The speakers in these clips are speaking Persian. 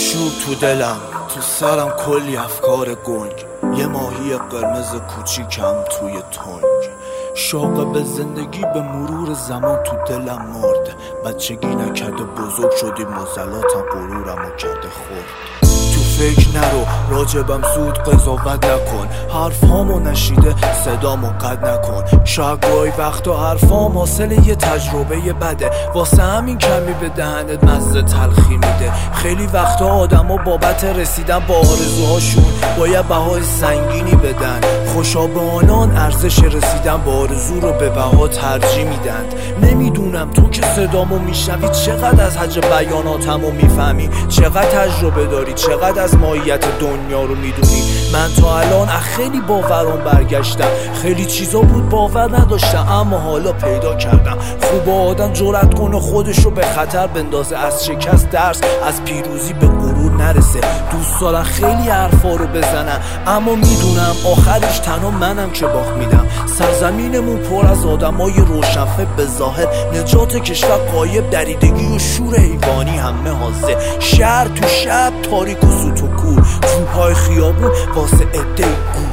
آشوب تو دلم، تو سرم کلی افکار گنگ، یه ماهی قرمز کوچیکم توی تنگ. شوق به زندگی به مرور زمان تو دلم مرد، بچگی نکرده بزرگ شدیم مزلاتم غرورمو کرده خورد. تو فکر نرو راجبم زود قضاوت نکن، حرفامو نشیده صدامو قد نکن. شاید گاهی وقتا حرفام حاصل یه تجربه بده، واسه همین کمی به دهنت مزه تلخی میده. خیلی وقتا آدما بابت رسیدن با آرزوهاشون باید بهای سنگینی بدن. خوشا به آنان ارزش رسیدن با آرزو رو به بها ترجیح میدن. نمیدونم تو که صدامو میشنوی چقدر از حج بیاناتمو میفهمی، چقدر تجربه داری، چقدر از ماهیت دنیا رو میدونی. من تا الان خیلی باورام برگشتم، خیلی چیزا بود باور نداشتم، اما حالا پیدا کردم. خوب آدم جرأت کنه خودشو به خطر بندازه، از شکست درس، از پیروزی به غرور نرسه. دوست دارن خیلی حرفا رو بزنن، اما میدونم آخرش تنها منم که باخت میدم. سرزمینمون پر از آدمای روشنفکر، به ظاهر نجات کشور غایب، دریدگی و شور حیوانی همه حاضر. شهر تو شب تاریک و سوت و کور، توپای خیابون واسه عده گور.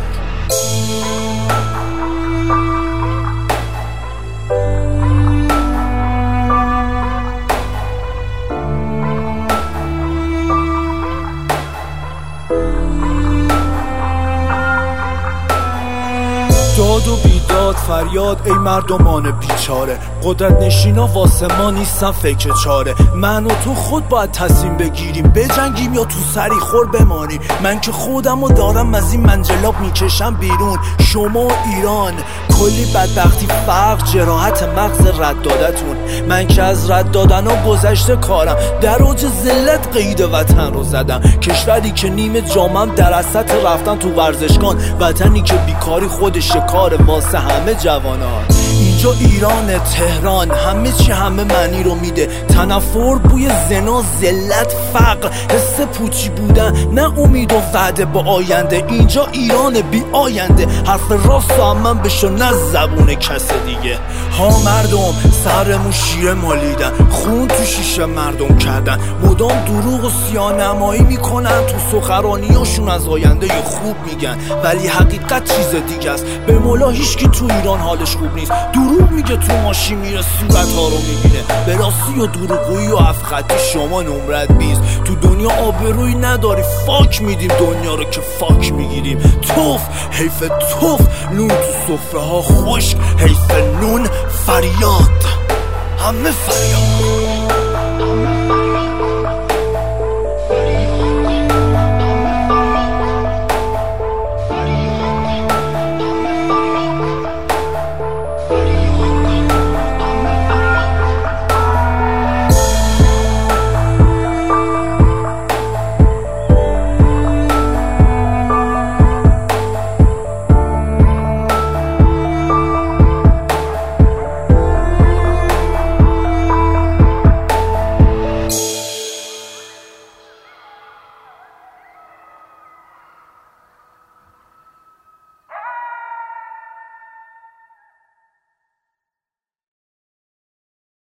داد و بیداد فریاد ای مردمان بیچاره، قدرت نشینا واسه ما نیستن فکر چاره. من و تو خود باید تصمیم بگیریم، بجنگیم یا تو سری خور بمانیم. من که خودمو دارم از این منجلاب میکشم بیرون. شما ایران کلی بدبختی، فرق جراحت مغز رد دادتون. من که از رد دادن و گذشته کارم، در اوج ذلت قید وطن رو زدم. کشوری که نیمه جامم در اسط رفتن تو ورزشگاه، وطنی که بیکاری خودش کار واسه همه جوانان. اینجا ایران تهران، همه چی همه معنی رو میده. تنفر، بوی زنا، ذلت، فقر، حس پوچی بودن، نه امید و وعده با آینده. اینجا ایران بی آینده، حرف راست و من بشو نه زبون کس دیگه. ها مردم سرمون شیره مالیدن، خون تو شیشه مردم کردن، مدام دروغ و سیاه‌نمایی میکنن، تو سخنرانیاشون از آینده خوب میگن، ولی حقیقت چیز دیگه است. به مولا هیچکی تو ایران حالش خوب نیست. دروغ میگه تو ماشین میره صورت ها رو میبینه، به راستی و دروغگویی و افخطی شما نمرت 20. تو دنیا آبرویی نداری، فاک میدیم دنیا رو که فاک میگیریم. توف حیف توف، نون تو سفره ها خشک، حیف نون، فریاد همه فریاد.